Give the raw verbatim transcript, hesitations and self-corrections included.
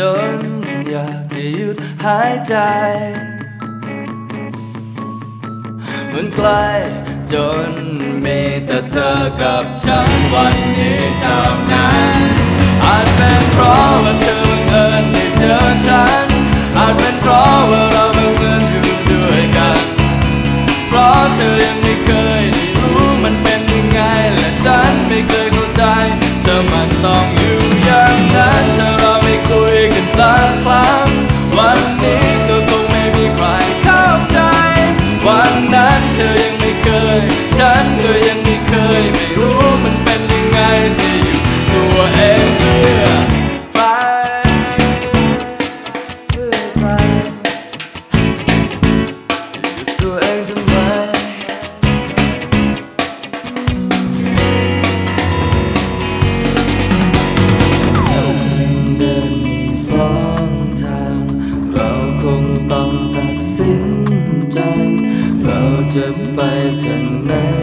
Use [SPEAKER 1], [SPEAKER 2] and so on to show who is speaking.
[SPEAKER 1] นอยากจะหยุดหายใจมันใกล้จนมีแต่เธอกับฉันวันนี้เท่านั้นอาจเป็นเพราะว่าเธอบังเอิญได้เจอฉันอาจเป็นเพราะว่าเราบังเอิญอยู่ด้วยกันเพราะเธอยังไม่เคยได้รู้มันเป็นยังไงและฉันไม่เคยเข้าใจเธอมันต้องอยู่อย่างนั้นถ้าเราไม่คุยกันสักครั้งวันนี้ก็คงไม่มีใครเข้าใจวันนั้นเธอยังไม่เคยฉันก็ยังไม่เคยไม่รู้มันเป็นยังไงที่อยู่ตัวเองเพื่อไปเพื่อไปอยู่ตัวเองทำไมเดินมีสองทางเราคงต้องตัดสินใจเราจะไปทางไหน